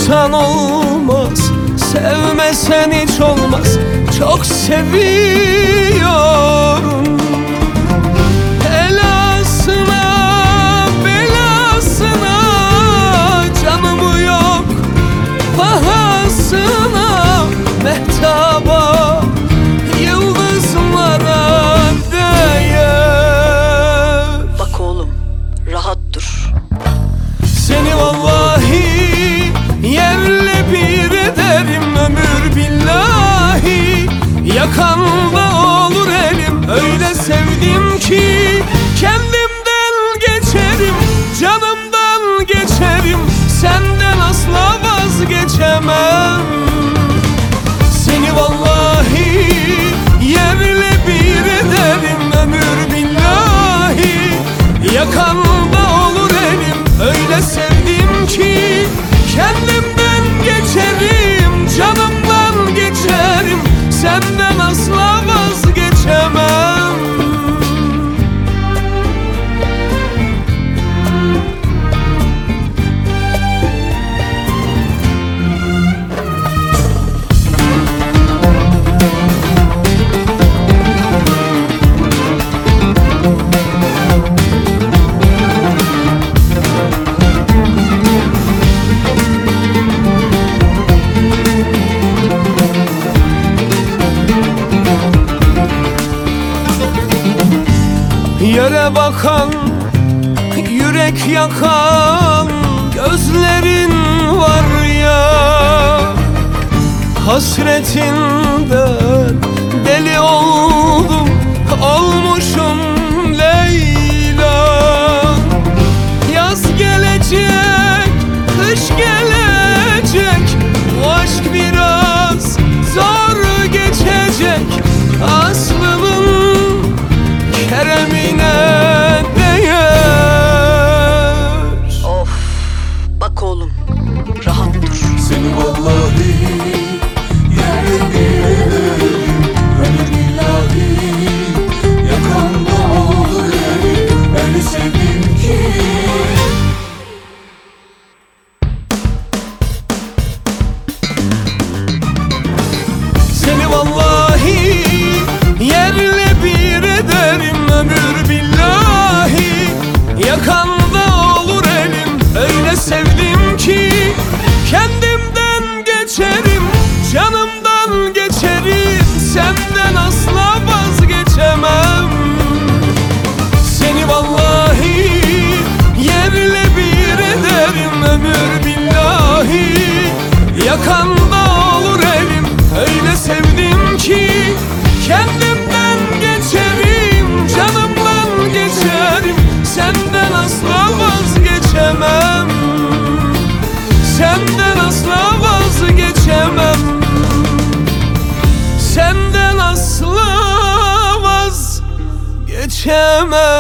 Sevmiyorsan olmaz, sevmesen hiç olmaz. Çok seviyorum. Elasına, belasına, canımı yok pahasına. Mehtaba, yıldızlara değer. Bak oğlum, rahat dur. Seni vallahi yerle bir ederim, ömür billahi. Yakanda olur elim, öyle sevdim ki kendimden geçerim, canımdan geçerim, senden asla vazgeçemem. Seni vallahi yerle bir ederim, ömür billahi. Yakanda olur elim, öyle sevdim ki kendimden geçerim, canımdan geçerim, senden asla vazgeçemem. Yere bakan, yürek yakan gözlerin var ya. Hasretinden deli oldum, olmuşum Leyla. Yaz gelecek, kış gelecek, bu aşk biraz zor geçecek. Aslımın keremine değer. Of, bak oğlum, rahat dur. Seni vallahi yerle bir ederim, ömür billahi. Yakanda olur elim, öyle sevdim ki. Seni vallahi yerle bir ederim, ömür billahi. Yakanda olur elim, öyle sevdim ki kendimden geçerim, canımdan geçerim, senden asla vazgeçemem. Seni vallahi yerle bir ederim, ömür billahi. Yakanda olur elim, öyle sevdim ki kendimden geçerim, canımdan geçerim, senden asla vazgeçemem. Senden asla vazgeçemem. Senden asla vazgeçemem.